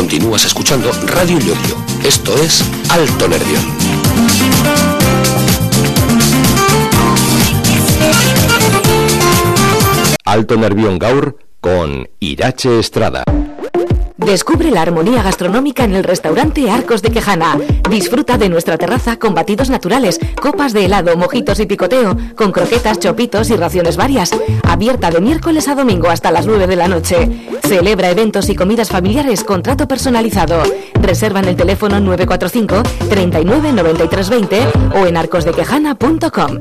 Continúas escuchando Radio Llodio. Esto es Alto Nervión. Alto Nervión Gaur con Irache Estrada. Descubre la armonía gastronómica en el restaurante Arcos de Quejana. Disfruta de nuestra terraza con batidos naturales, copas de helado, mojitos y picoteo, con croquetas, chopitos y raciones varias. Abierta de miércoles a domingo hasta las 9 de la noche. Celebra eventos y comidas familiares con trato personalizado. Reserva en el teléfono 945 39 93 20 o en arcosdequejana.com.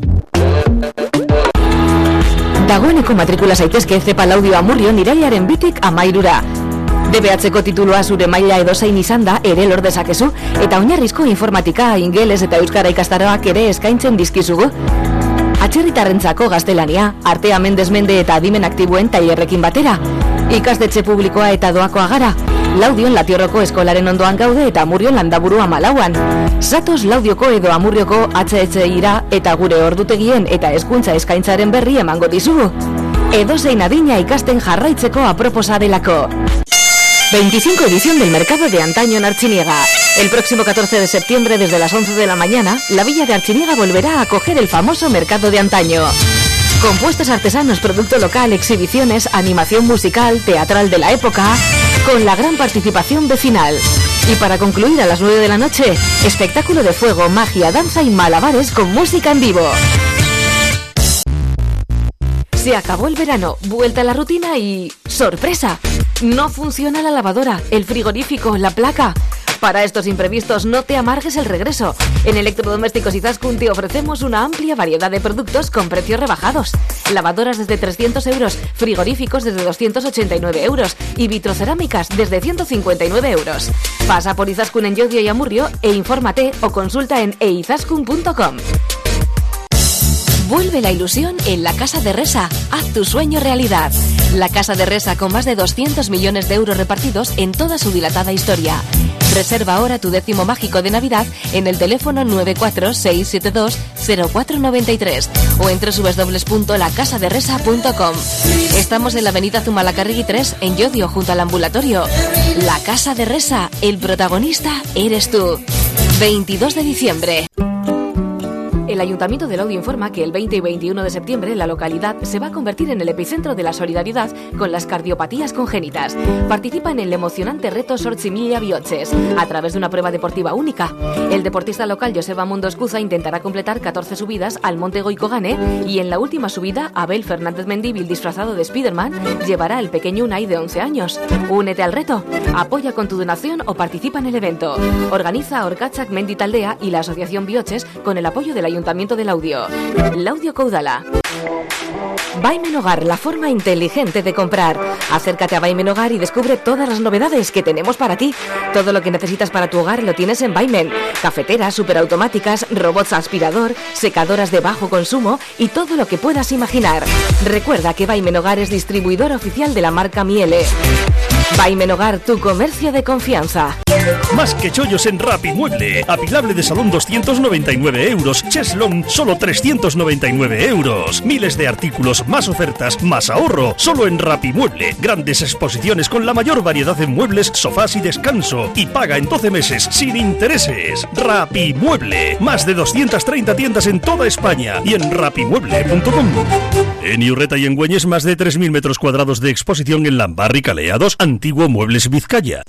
Dagoeneko matrikula zaitezke Cepal Audio Amurrion irailaren 2tik 13ra. DBH-ko titulua zure maila edozein izan da ere lor dezakezu, eta oinarrizko informatika, ingeles eta euskara ikastaroak ere eskaintzen dizkizugu. Atzerritarrentzako gaztelania, artea mendez-mende eta adimen aktiboen tailerrekin batera. Ikastetxe publikoa eta doakoa gara. Laudion Latiorroko eskolaren ondoan gaude eta Amurrion Landaburu 14an. Zatoz Laudioko edo Amurrioko HHI-ra eta gure ordutegien eta hezkuntza eskaintzaren berri emango dizugu. Edozein adina ikasten jarraitzeko aproposa delako. 25 edición del Mercado de Antaño en Artziniega. El próximo 14 de septiembre, desde las 11 de la mañana, la villa de Artziniega volverá a acoger el famoso Mercado de Antaño. Compuestos artesanos, producto local, exhibiciones, animación musical, teatral de la época, con la gran participación vecinal. Y para concluir a las 9 de la noche, espectáculo de fuego, magia, danza y malabares con música en vivo. Se acabó el verano, vuelta a la rutina y... ¡sorpresa! No funciona la lavadora, el frigorífico, la placa. Para estos imprevistos no te amargues el regreso. En Electrodomésticos Izaskun te ofrecemos una amplia variedad de productos con precios rebajados. Lavadoras desde 300 euros, frigoríficos desde 289 euros y vitrocerámicas desde 159 euros. Pasa por Izaskun en Llodio y Amurrio e infórmate o consulta en eizaskun.com. Vuelve la ilusión en la Casa de Resa. Haz tu sueño realidad. La Casa de Resa, con más de 200 millones de euros repartidos en toda su dilatada historia. Reserva ahora tu 10º mágico de Navidad en el teléfono 946720493 o en www.lacasaderesa.com. Estamos en la avenida Zumalacárregui 3 en Llodio, junto al ambulatorio. La Casa de Resa, el protagonista eres tú. 22 de diciembre. El Ayuntamiento de Laudio informa que el 20 y 21 de septiembre la localidad se va a convertir en el epicentro de la solidaridad con las cardiopatías congénitas. Participa en el emocionante reto Sortzimilia Bihotxes a través de una prueba deportiva única. El deportista local Joseba Mundo Escuza intentará completar 14 subidas al Monte Goicogane y en la última subida Abel Fernández Mendíbil, disfrazado de Spiderman, llevará al pequeño Unai de 11 años. Únete al reto, apoya con tu donación o participa en el evento. Organiza Orkatzak Mendi Taldea y la Asociación Bihotxes con el apoyo del Ayuntamiento de Laudio. Laudio Caudala. Baimen Hogar, la forma inteligente de comprar. Acércate a Baimen Hogar y descubre todas las novedades que tenemos para ti. Todo lo que necesitas para tu hogar lo tienes en Baimen. Cafeteras, superautomáticas, robots aspirador, secadoras de bajo consumo y todo lo que puedas imaginar. Recuerda que Baimen Hogar es distribuidor oficial de la marca Miele. Baimen Hogar, tu comercio de confianza. Más que chollos en Rapimueble. Apilable de salón 299 euros. Cheslong solo 399 euros. Miles de artículos, más ofertas, más ahorro. Solo en Rapimueble. Grandes exposiciones con la mayor variedad en muebles, sofás y descanso. Y paga en 12 meses sin intereses. Rapimueble. Más de 230 tiendas en toda España y en rapimueble.com. En Iurreta y en Güeñes, más de 3.000 metros cuadrados de exposición en Lambarri Calea 2, Antiguo Muebles Vizcaya.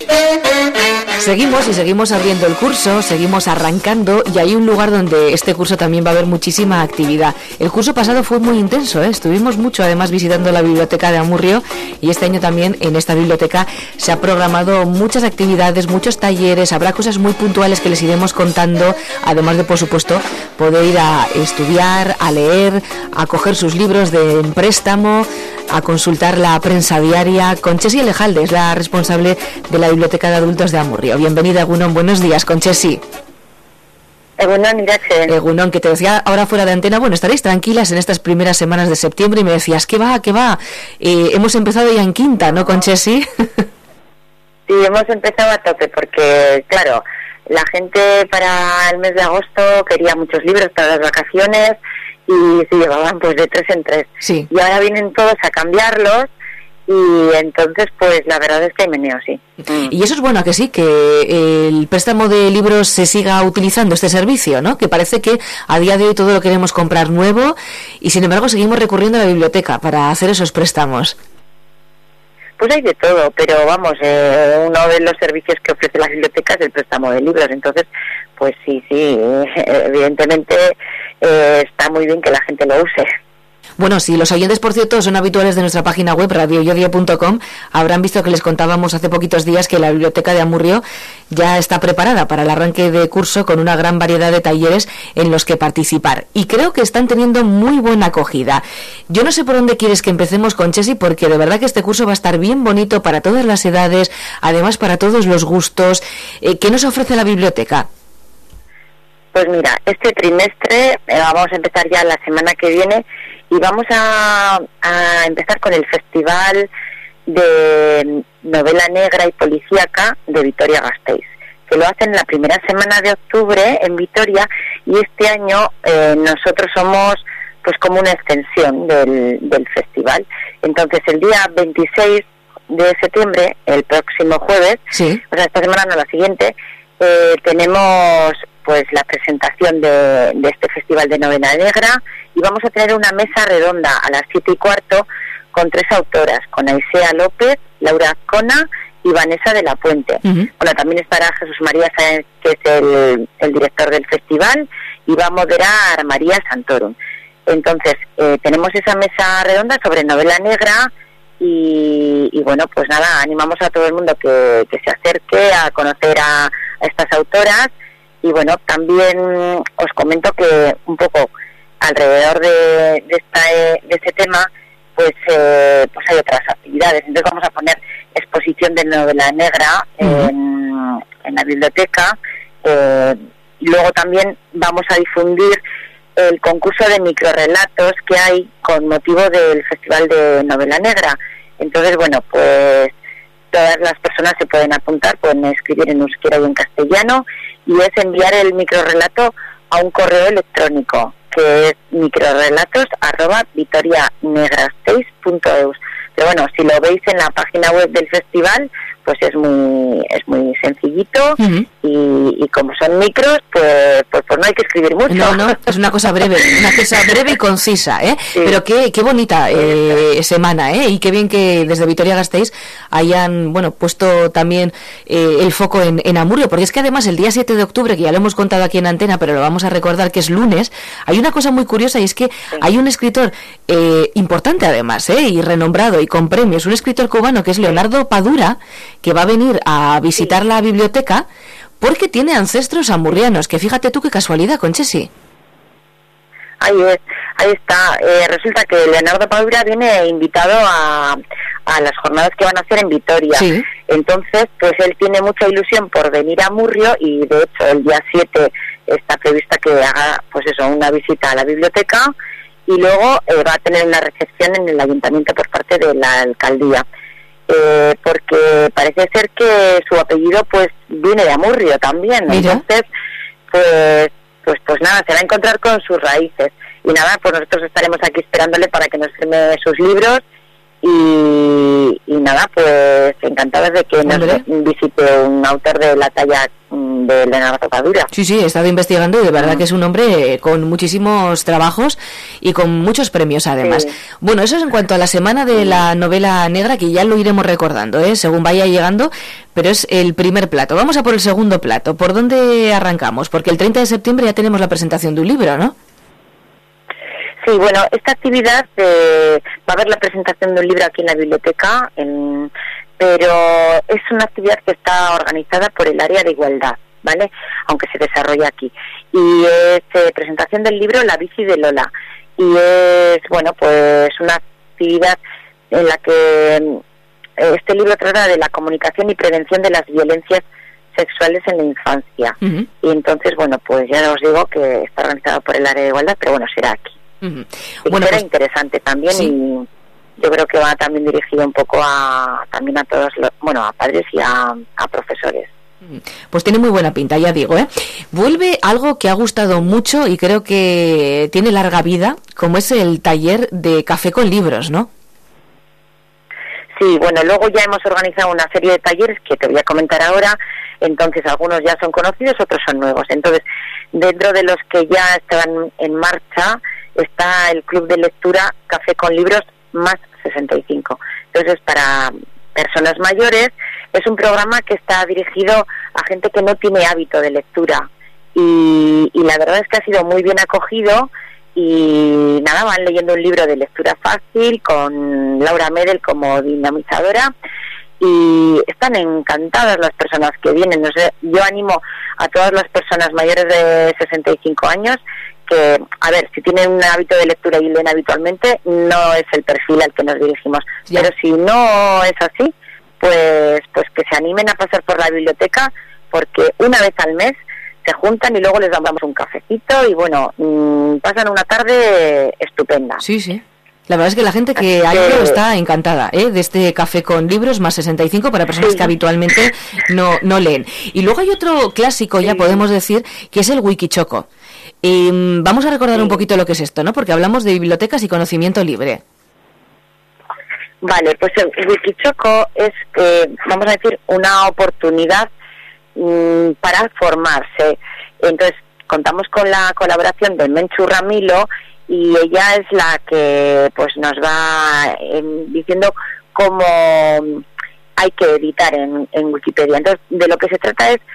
Seguimos abriendo el curso, seguimos arrancando y hay un lugar donde este curso también va a haber muchísima actividad. El curso pasado fue muy intenso, estuvimos mucho además visitando la biblioteca de Amurrio y este año también en esta biblioteca se ha programado muchas actividades, muchos talleres, habrá cosas muy puntuales que les iremos contando, además de por supuesto poder ir a estudiar, a leer, a coger sus libros de préstamo, a consultar la prensa diaria. Conchesi Alejalde es la responsable de la Biblioteca de Adultos de Amurrio. Bienvenida, Egunon, buenos días, Conchesi. Egunon, Irache. Egunon, que te decía ahora fuera de antena, bueno, estaréis tranquilas en estas primeras semanas de septiembre y me decías, ¿qué va? Hemos empezado ya en quinta, ¿no, Conchesi? Sí, hemos empezado a tope porque, claro, la gente para el mes de agosto quería muchos libros para las vacaciones y se llevaban pues de 3 en 3. Sí. Y ahora vienen todos a cambiarlos y entonces pues la verdad es que hay meneo, sí. Y eso es bueno, ¿a que sí? Que el préstamo de libros se siga utilizando este servicio, ¿no? Que parece que a día de hoy todo lo queremos comprar nuevo y sin embargo seguimos recurriendo a la biblioteca para hacer esos préstamos. Pues hay de todo, pero vamos, uno de los servicios que ofrece la biblioteca es el préstamo de libros, entonces pues sí, evidentemente está muy bien que la gente lo use. Bueno, si los oyentes, por cierto, son habituales de nuestra página web, radioyodio.com, habrán visto que les contábamos hace poquitos días que la Biblioteca de Amurrio ya está preparada para el arranque de curso con una gran variedad de talleres en los que participar. Y creo que están teniendo muy buena acogida. Yo no sé por dónde quieres que empecemos con Chesi, porque de verdad que este curso va a estar bien bonito para todas las edades, además para todos los gustos. ¿Qué nos ofrece la biblioteca? Pues mira, este trimestre vamos a empezar ya la semana que viene y vamos a empezar con el Festival de Novela Negra y Policíaca de Vitoria-Gasteiz, que lo hacen la primera semana de octubre en Vitoria, y este año nosotros somos pues como una extensión del festival. Entonces el día 26 de septiembre, el próximo jueves, ¿sí? O sea, esta semana no, la siguiente, tenemos pues la presentación de este Festival de Novela Negra, y vamos a tener una mesa redonda a las 7:15 con 3 autoras, con Aisea López, Laura Azcona y Vanessa de la Puente. Uh-huh. Bueno, también estará Jesús María Sáenz, que es el director del festival, y va a moderar María Santorum. Entonces, tenemos esa mesa redonda sobre novela negra, y bueno, pues nada, animamos a todo el mundo que se acerque a conocer a estas autoras. Y bueno, también os comento que un poco alrededor de este tema, pues hay otras actividades. Entonces vamos a poner exposición de novela negra en la biblioteca. Y luego también vamos a difundir el concurso de microrrelatos que hay con motivo del Festival de Novela Negra. Entonces, bueno, pues todas las personas se pueden apuntar, pueden escribir en euskera y en castellano, y es enviar el microrrelato a un correo electrónico, que es microrelatos@vitorianegrasteiz.eus. Pero bueno, si lo veis en la página web del festival, pues es muy sencillito. Uh-huh. y como son micros, pues no hay que escribir mucho. No, es una cosa breve y concisa, ¿eh? Sí. Pero qué bonita semana, ¿eh? Y qué bien que desde Vitoria-Gasteiz hayan, bueno, puesto también el foco en Amurrio, porque es que además el día 7 de octubre, que ya lo hemos contado aquí en antena, pero lo vamos a recordar, que es lunes, hay una cosa muy curiosa, y es que hay un escritor importante además, y renombrado y con premios, un escritor cubano que es Leonardo Padura, que va a venir a visitar la biblioteca porque tiene ancestros amurrianos, que fíjate tú qué casualidad, Conchesi. Ahí está. Resulta que Leonardo Padura viene invitado a las jornadas que van a hacer en Vitoria. Sí. Entonces, pues él tiene mucha ilusión por venir a Amurrio, y de hecho el día 7 está prevista que haga pues eso, una visita a la biblioteca, y luego va a tener una recepción en el ayuntamiento por parte de la alcaldía. Porque parece ser que su apellido pues viene de Amurrio también. Mira. Entonces pues nada, se va a encontrar con sus raíces, y nada, pues nosotros estaremos aquí esperándole para que nos firme sus libros, y nada, pues encantados de que nos visite un autor de la talla de Leonardo Padura. Sí, he estado investigando, y de verdad que es un hombre con muchísimos trabajos y con muchos premios además. Sí. Bueno, eso es en cuanto a la semana de la novela negra, que ya lo iremos recordando, según vaya llegando, pero es el primer plato. Vamos a por el segundo plato. ¿Por dónde arrancamos? Porque el 30 de septiembre ya tenemos la presentación de un libro, ¿no? Sí, bueno, esta actividad va a haber la presentación de un libro aquí en la biblioteca, pero es una actividad que está organizada por el área de igualdad, ¿vale? Aunque se desarrolla aquí. Y es presentación del libro La bici de Lola. Y es, bueno, pues una actividad en la que este libro trata de la comunicación y prevención de las violencias sexuales en la infancia. Uh-huh. Y entonces, bueno, pues ya os digo que está organizado por el área de igualdad, pero bueno, será aquí. Uh-huh. Bueno, será interesante también, sí. Y yo creo que va también dirigido un poco también a todos a padres y a profesores. Pues tiene muy buena pinta, ya digo, Vuelve algo que ha gustado mucho y creo que tiene larga vida, como es el taller de café con libros, ¿no? Sí, bueno, luego ya hemos organizado una serie de talleres que te voy a comentar ahora. Entonces, algunos ya son conocidos, otros son nuevos. Entonces, dentro de los que ya están en marcha está el Club de Lectura Café con Libros más 65. Entonces, para personas mayores, es un programa que está dirigido a gente que no tiene hábito de lectura. Y la verdad es que ha sido muy bien acogido. Y nada, van leyendo un libro de lectura fácil con Laura Medel como dinamizadora y están encantadas las personas que vienen. No sé, yo animo a todas las personas mayores de 65 años que, a ver, si tienen un hábito de lectura y leen habitualmente, no es el perfil al que nos dirigimos. Sí. Pero si no es así, pues que se animen a pasar por la biblioteca, porque una vez al mes se juntan y luego les damos un cafecito y bueno, pasan una tarde estupenda. Sí, sí. La verdad es que la gente que ha ido está encantada, de este Café con Libros más 65 para personas que habitualmente no leen. Y luego hay otro clásico, ya podemos decir, que es el Wikichoco. Vamos a recordar un poquito lo que es esto, ¿no? Porque hablamos de bibliotecas y conocimiento libre. Vale, pues el Wikichoco es, vamos a decir, una oportunidad para formarse. Entonces contamos con la colaboración de Menchu Ramilo y ella es la que pues nos va diciendo cómo hay que editar en Wikipedia. Entonces de lo que se trata es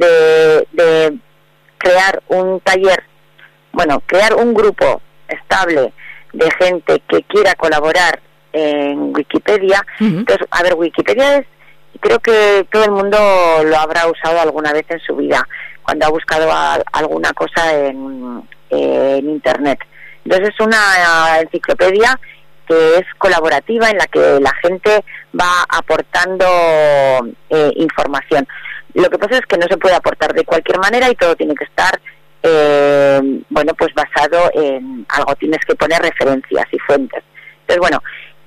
de crear un taller, bueno, crear un grupo estable de gente que quiera colaborar en Wikipedia. Entonces, a ver, Wikipedia es, creo que todo el mundo lo habrá usado alguna vez en su vida, cuando ha buscado alguna cosa en Internet. Entonces es una enciclopedia que es colaborativa, en la que la gente va aportando información. Lo que pasa es que no se puede aportar de cualquier manera y todo tiene que estar bueno, pues basado en algo, tienes que poner referencias y fuentes. Entonces, bueno,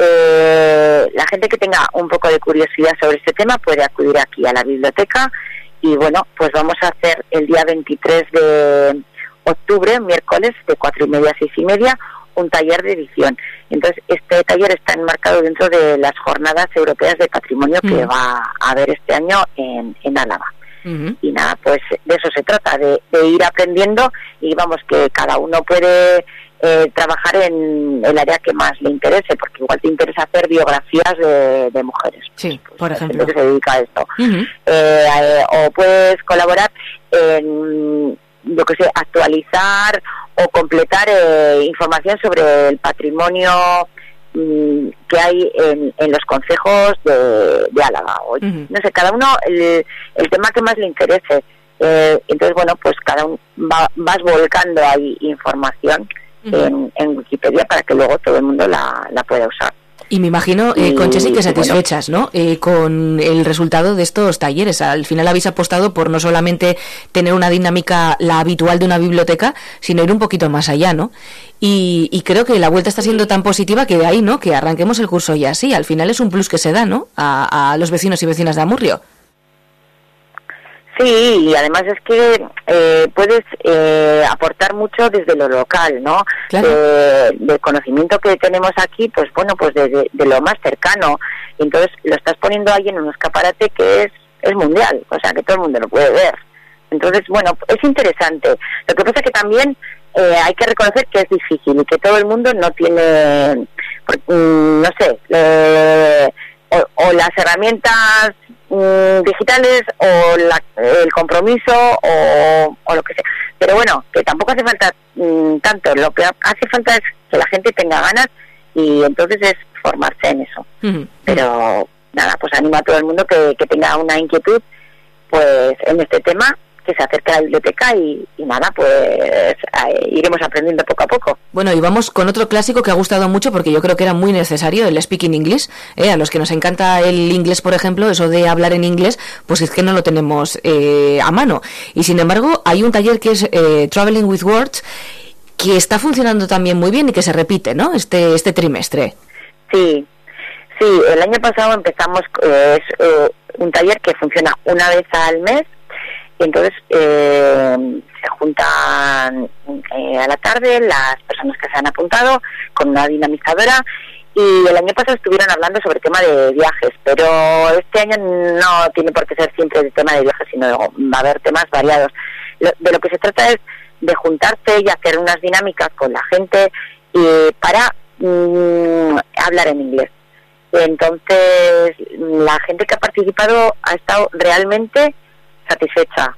la gente que tenga un poco de curiosidad sobre este tema puede acudir aquí a la biblioteca y bueno, pues vamos a hacer el día 23 de octubre, miércoles, de 4:30 a 6:30, un taller de edición. Entonces, este taller está enmarcado dentro de las Jornadas Europeas de Patrimonio que va a haber este año en Álava. Y nada, pues de eso se trata, de ir aprendiendo y vamos, que cada uno puede trabajar en el área que más le interese, porque igual te interesa hacer biografías de mujeres. Sí, pues, por ejemplo. Que se dedica a esto. O puedes colaborar en, yo que sé, actualizar o completar información sobre el patrimonio que hay en los concejos de Álava. No sé, cada uno el tema que más le interese. Entonces, bueno, pues cada uno vas volcando ahí información en Wikipedia para que luego todo el mundo la pueda usar. Y me imagino, Concha, sí que satisfechas, ¿no? Con el resultado de estos talleres. Al final habéis apostado por no solamente tener una dinámica, la habitual de una biblioteca, sino ir un poquito más allá, ¿no? Y creo que la vuelta está siendo tan positiva que de ahí, ¿no? Que arranquemos el curso ya así. Al final es un plus que se da, ¿no? A los vecinos y vecinas de Amurrio. Sí, y además es que puedes aportar mucho desde lo local, ¿no? Claro. Del conocimiento que tenemos aquí, pues bueno, pues de lo más cercano. Y entonces lo estás poniendo ahí en un escaparate que es mundial, o sea, que todo el mundo lo puede ver. Entonces, bueno, es interesante. Lo que pasa es que también hay que reconocer que es difícil y que todo el mundo no tiene, no sé, o las herramientas digitales o el compromiso o lo que sea, pero bueno, que tampoco hace falta tanto. Lo que hace falta es que la gente tenga ganas y entonces es formarse en eso. Pero nada, pues animo a todo el mundo que tenga una inquietud pues en este tema, que se acerque a la biblioteca y nada, pues iremos aprendiendo poco a poco. Bueno, y vamos con otro clásico que ha gustado mucho porque yo creo que era muy necesario, el Speaking English. A los que nos encanta el inglés, por ejemplo, eso de hablar en inglés, pues es que no lo tenemos a mano. Y sin embargo, hay un taller que es Traveling with Words, que está funcionando también muy bien y que se repite, ¿no? Este trimestre. Sí, el año pasado empezamos, es un taller que funciona una vez al mes. Y entonces se juntan a la tarde las personas que se han apuntado con una dinamizadora Y el año pasado estuvieron hablando sobre tema de viajes, pero este año no tiene por qué ser siempre el tema de viajes, sino va a haber temas variados. De lo que se trata es de juntarse y hacer unas dinámicas con la gente para hablar en inglés. Entonces, la gente que ha participado ha estado realmente satisfecha.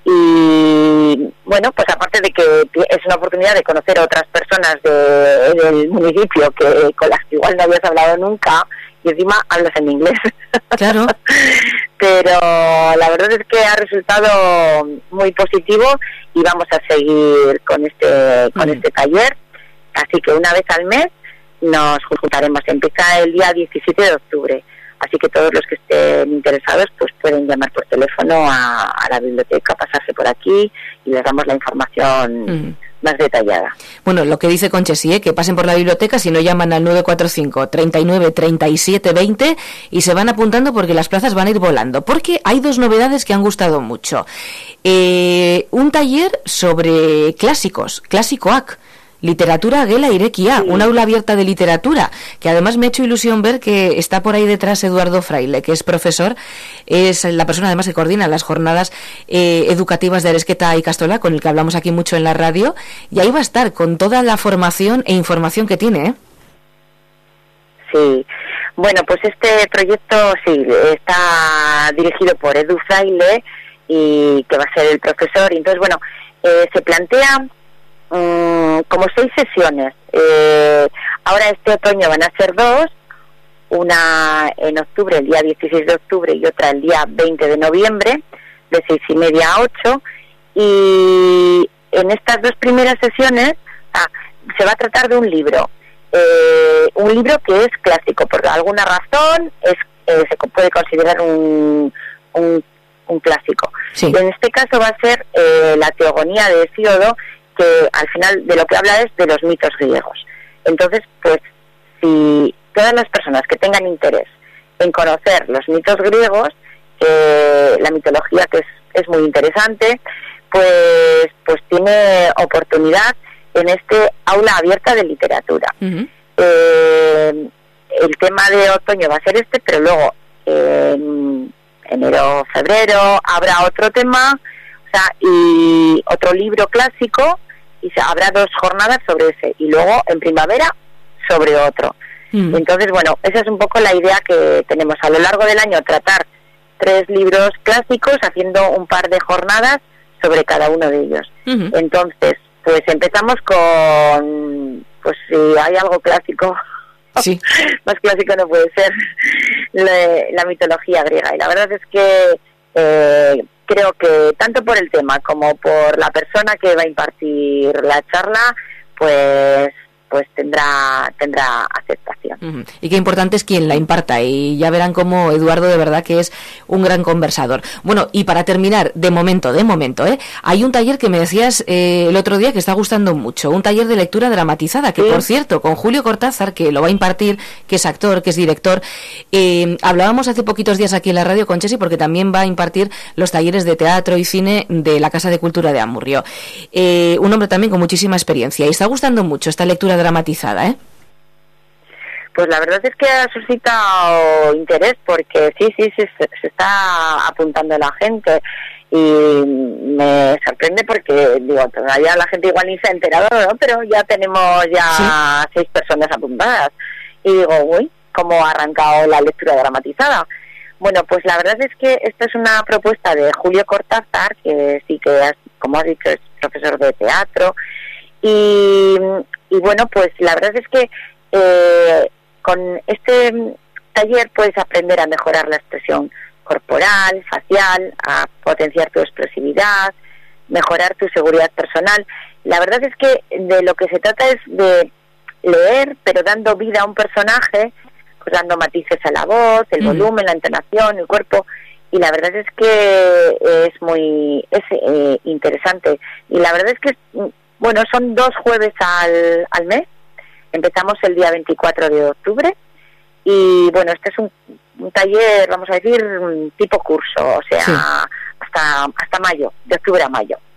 Y bueno, pues aparte de que es una oportunidad de conocer a otras personas del municipio con las que igual no habías hablado nunca, y encima hablas en inglés. Claro. Pero la verdad es que ha resultado muy positivo y vamos a seguir con este taller. Así que una vez al mes nos juntaremos. Empieza el día 17 de octubre. Así que todos los que estén interesados pues pueden llamar por teléfono a la biblioteca, pasarse por aquí y les damos la información más detallada. Bueno, lo que dice Conche, sí, que pasen por la biblioteca, si no llaman al 945 39 37 20 y se van apuntando porque las plazas van a ir volando. Porque hay dos novedades que han gustado mucho. Un taller sobre clásicos, Clásicoak. Literatura Gela Irekia, un aula abierta de literatura, que además me ha hecho ilusión ver que está por ahí detrás Eduardo Fraile, que es profesor, es la persona además que coordina las jornadas educativas de Aresqueta y Castola, con el que hablamos aquí mucho en la radio, y ahí va a estar con toda la formación e información que tiene, ¿eh? Sí, bueno, pues este proyecto sí está dirigido por Edu Fraile, y que va a ser el profesor, y entonces bueno, se plantea como 6 sesiones. Ahora este otoño van a ser 2, una en octubre, el día 16 de octubre, y otra el día 20 de noviembre, de 6:30 a 8, y en estas 2 primeras sesiones se va a tratar de un libro que es clásico, por alguna razón se puede considerar un clásico. Sí. En este caso va a ser la Teogonía de Hesíodo, que al final de lo que habla es de los mitos griegos. Entonces, pues, si todas las personas que tengan interés en conocer los mitos griegos, la mitología, que es muy interesante, pues tiene oportunidad en este aula abierta de literatura. Uh-huh. El tema de otoño va a ser este, pero luego en enero, febrero habrá otro tema, y otro libro clásico, y habrá 2 jornadas sobre ese, y luego en primavera sobre otro. Entonces, bueno, esa es un poco la idea que tenemos a lo largo del año, tratar 3 libros clásicos haciendo un par de jornadas sobre cada uno de ellos. Uh-huh. Entonces, pues empezamos con, pues si hay algo clásico, sí. Más clásico no puede ser, la mitología griega, y la verdad es que creo que tanto por el tema como por la persona que va a impartir la charla, pues tendrá aceptación. Uh-huh. Y qué importante es quien la imparta, y ya verán cómo Eduardo de verdad que es un gran conversador. Bueno, y para terminar, de momento, hay un taller que me decías el otro día que está gustando mucho, un taller de lectura dramatizada, que por cierto, con Julio Cortázar, que lo va a impartir, que es actor, que es director, hablábamos hace poquitos días aquí en la radio con Chesi, porque también va a impartir los talleres de teatro y cine de la Casa de Cultura de Amurrio. Un hombre también con muchísima experiencia, y está gustando mucho esta lectura dramatizada, ¿eh? Pues la verdad es que ha suscitado interés, porque sí, se está apuntando la gente, y me sorprende porque, digo, todavía la gente igual ni se ha enterado, ¿no? Pero ya tenemos 6 personas apuntadas, y digo, uy, ¿cómo ha arrancado la lectura dramatizada? Bueno, pues la verdad es que esta es una propuesta de Julio Cortázar, que sí que, como has dicho, es profesor de teatro, y bueno, pues la verdad es que con este taller puedes aprender a mejorar la expresión corporal, facial, a potenciar tu expresividad, mejorar tu seguridad personal. La verdad es que de lo que se trata es de leer, pero dando vida a un personaje, pues dando matices a la voz, el volumen, la entonación, el cuerpo, y la verdad es que es muy interesante. Y la verdad es que bueno, son 2 jueves al mes. Empezamos el día 24 de octubre, y bueno, este es un taller, vamos a decir, tipo curso, o sea, hasta mayo, de octubre a mayo.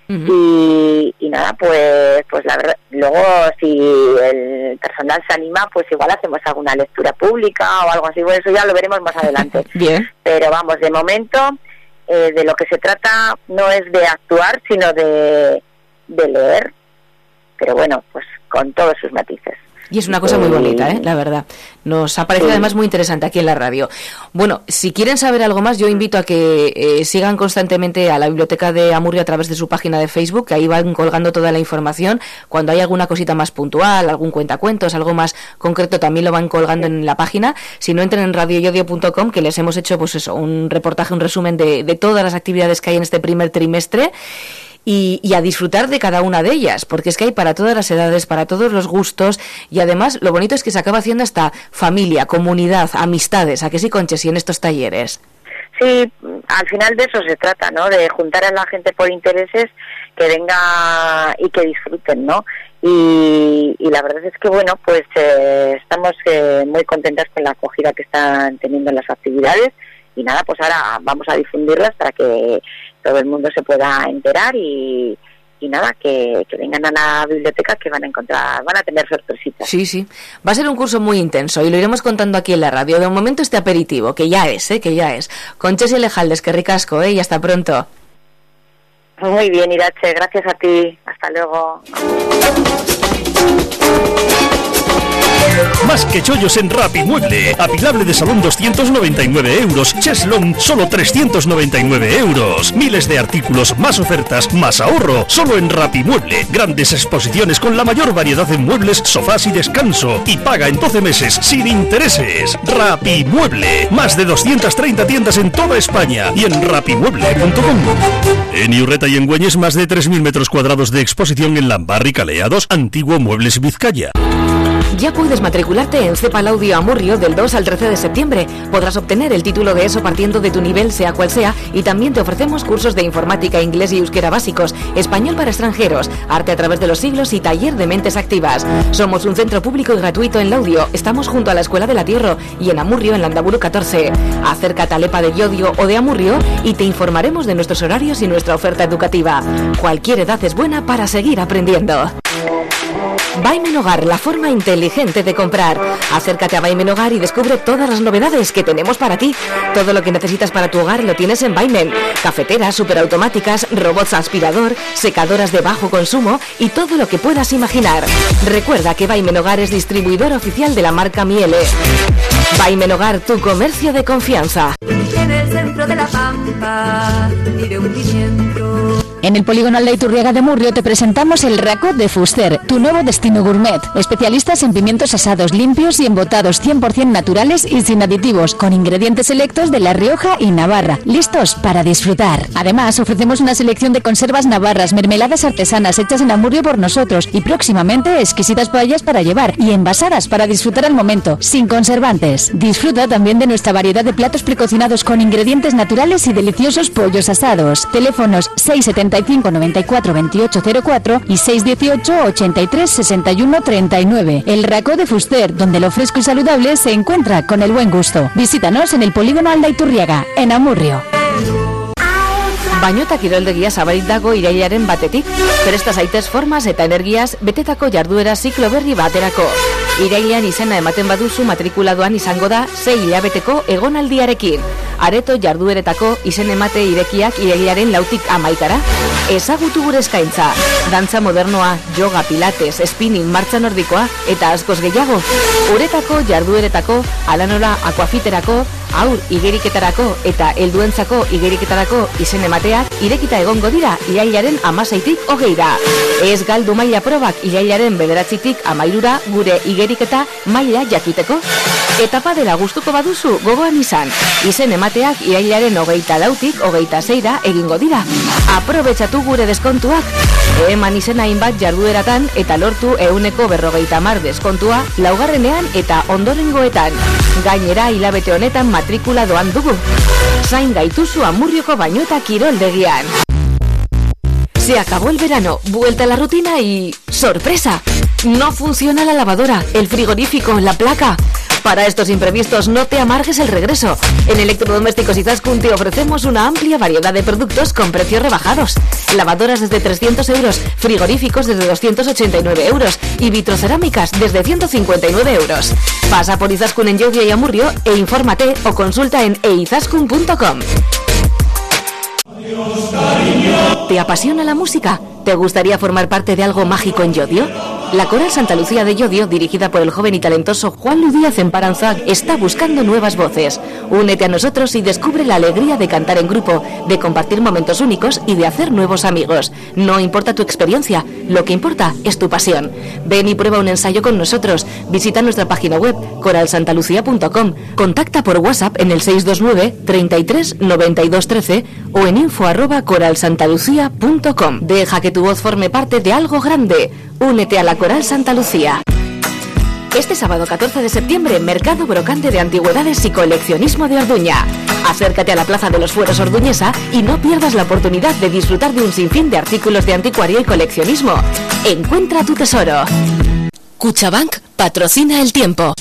Y nada, pues la verdad, luego si el personal se anima, pues igual hacemos alguna lectura pública o algo así, bueno, eso ya lo veremos más adelante. Bien. Pero vamos, de momento, de lo que se trata no es de actuar, sino de leer, pero bueno, pues con todos sus matices. Y es una cosa muy bonita, la verdad. Nos ha parecido además muy interesante aquí en la radio. Bueno, si quieren saber algo más, yo invito a que sigan constantemente a la Biblioteca de Amurrio a través de su página de Facebook, que ahí van colgando toda la información. Cuando hay alguna cosita más puntual, algún cuentacuentos, algo más concreto, también lo van colgando en la página. Si no, entren en radioyodio.com, que les hemos hecho pues eso, un reportaje, un resumen de todas las actividades que hay en este primer trimestre. Y a disfrutar de cada una de ellas, porque es que hay para todas las edades, para todos los gustos, y además lo bonito es que se acaba haciendo hasta familia, comunidad, amistades, ¿a que sí, Conches, y en estos talleres? Sí, al final de eso se trata, ¿no? De juntar a la gente por intereses, que venga y que disfruten, ¿no? Y la verdad es que, bueno, pues estamos muy contentas con la acogida que están teniendo las actividades, y nada, pues ahora vamos a difundirlas para que todo el mundo se pueda enterar y nada, que vengan a la biblioteca, que van a tener sorpresitas. Sí, va a ser un curso muy intenso y lo iremos contando aquí en la radio. De momento este aperitivo, que ya es. Conches y Lejaldes, que ricasco, y hasta pronto. Muy bien, Irache, gracias a ti, hasta luego. Más que chollos en Rapimueble. Apilable de salón 299 euros. Cheslong solo 399 euros. Miles de artículos, más ofertas, más ahorro. Solo en Rapimueble. Grandes exposiciones con la mayor variedad en muebles, sofás y descanso. Y paga en 12 meses sin intereses. Rapimueble. Más de 230 tiendas en toda España y en rapimueble.com. En Iurreta y en Güeñes, más de 3.000 metros cuadrados de exposición en Lambarri Calea 2, Antiguo Muebles Vizcaya. Ya puedes matricularte en CEPAL Audio Amurrio del 2 al 13 de septiembre. Podrás obtener el título de ESO partiendo de tu nivel, sea cual sea, y también te ofrecemos cursos de informática, inglés y euskera básicos, español para extranjeros, arte a través de los siglos y taller de mentes activas. Somos un centro público y gratuito en Laudio. Estamos junto a la Escuela de la Tierra y en Amurrio, en Landaburu 14. Acércate a Lepa de Llodio o de Amurrio y te informaremos de nuestros horarios y nuestra oferta educativa. Cualquier edad es buena para seguir aprendiendo. Baimen Hogar, la forma inteligente de comprar. Acércate a Baimen Hogar y descubre todas las novedades que tenemos para ti. Todo lo que necesitas para tu hogar lo tienes en Baimen. Cafeteras, superautomáticas, robots aspirador, secadoras de bajo consumo y todo lo que puedas imaginar. Recuerda que Baimen Hogar es distribuidor oficial de la marca Miele. Baimen Hogar, tu comercio de confianza. En el centro de la pampa y de un pimiento. En el polígono Aldaiturriaga de Murrio te presentamos el Racó de Fuster, tu nuevo destino gourmet. Especialistas en pimientos asados limpios y embotados 100% naturales y sin aditivos, con ingredientes selectos de La Rioja y Navarra, listos para disfrutar. Además, ofrecemos una selección de conservas navarras, mermeladas artesanas hechas en Amurrio por nosotros y próximamente exquisitas paellas para llevar y envasadas para disfrutar al momento, sin conservantes. Disfruta también de nuestra variedad de platos precocinados con ingredientes naturales y deliciosos pollos asados. Teléfonos 675 94 28 04 y 618 83 61 39. El Racó de Fuster, donde lo fresco y saludable se encuentra con el buen gusto. Visítanos en el polígono Aldaiturriaga, en Amurrio. Bañota kiroldegia zabalik dago irailaren batetik. Presta zaitez formaz eta energiaz betetako jarduera ziklo berri baterako. Irailean izena ematen baduzu matrikuladoan izango da 6 hilabeteko egonaldiarekin. Areto jardueretako izen emate irekiak irailaren 4tik 11. Ezagutu gure eskaintza. Dantza modernoa, yoga, pilates, spinning, martxa nordikoa eta askoz gehiago. Uretako jardueretako, alanola akuafiterako, aur igeriketarako eta helduentzako igeriketarako izen emateak irekita egongo dira irailaren 16tik 20. Ez galdu maila probak irailaren 9tik 13 gure igeriketa maila jakiteko. Etapa dela gustuko baduzu gogoan izan. Izen emateak irailaren 24tik 26 egingo dira. Aprobetxatu gure deskontuak. Eman izena hainbat jardueratan eta lortu 150 deskontua laugarrenean eta ondorengoetan. Gainera hilabete honetan matrikula doan dugu. Zain gaituzu Amurrioko Bañota kiroldegian. Se acabó el verano, vuelta a la rutina y... ¡sorpresa! No funciona la lavadora, el frigorífico, la placa. Para estos imprevistos no te amargues el regreso. En Electrodomésticos Izaskun te ofrecemos una amplia variedad de productos con precios rebajados. Lavadoras desde 300 euros, frigoríficos desde 289 euros y vitrocerámicas desde 159 euros. Pasa por Izaskun en Llodio y Amurrio e infórmate o consulta en eizaskun.com. ¿Te apasiona la música? ¿Te gustaría formar parte de algo mágico en Llodio? La Coral Santa Lucía de Llodio, dirigida por el joven y talentoso Juan Lu Díaz en Paranzac, está buscando nuevas voces. Únete a nosotros y descubre la alegría de cantar en grupo, de compartir momentos únicos y de hacer nuevos amigos. No importa tu experiencia, lo que importa es tu pasión. Ven y prueba un ensayo con nosotros. Visita nuestra página web coralsantalucia.com. Contacta por WhatsApp en el 629 33 92 13 o en info@coralsantalucia.com. Deja que tu voz forme parte de algo grande. Únete a la Coral Santa Lucía. Este sábado 14 de septiembre, Mercado Brocante de Antigüedades y Coleccionismo de Orduña. Acércate a la Plaza de los Fueros Orduñesa y no pierdas la oportunidad de disfrutar de un sinfín de artículos de anticuario y coleccionismo. Encuentra tu tesoro. Cuchabank patrocina el tiempo.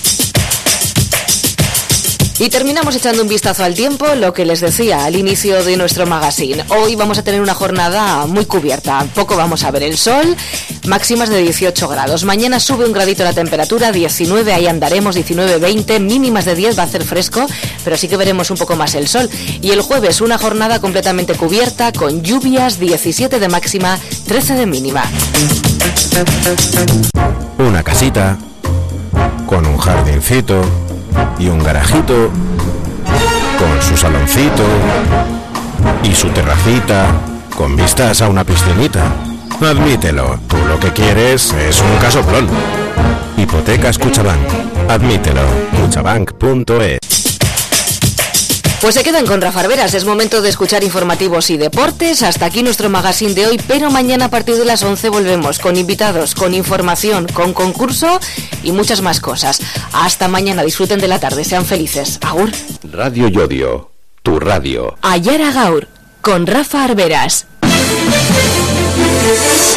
Y terminamos echando un vistazo al tiempo, lo que les decía al inicio de nuestro magazine. Hoy vamos a tener una jornada muy cubierta, poco vamos a ver el sol, máximas de 18 grados. Mañana sube un gradito la temperatura, 19, ahí andaremos, 19, 20, mínimas de 10, va a hacer fresco, pero sí que veremos un poco más el sol. Y el jueves una jornada completamente cubierta, con lluvias, 17 de máxima, 13 de mínima. Una casita, con un jardincito y un garajito, con su saloncito y su terracita, con vistas a una piscinita. Admítelo, tú lo que quieres es un casoplón. Hipotecas Cuchabank. Admítelo, cuchabank.es. Pues se quedan con Rafa Arberas, es momento de escuchar informativos y deportes. Hasta aquí nuestro magazine de hoy, pero mañana a partir de las 11 volvemos con invitados, con información, con concurso y muchas más cosas. Hasta mañana, disfruten de la tarde, sean felices. Agur. Radio Llodio, tu radio. Ayara Gaur, con Rafa Arberas.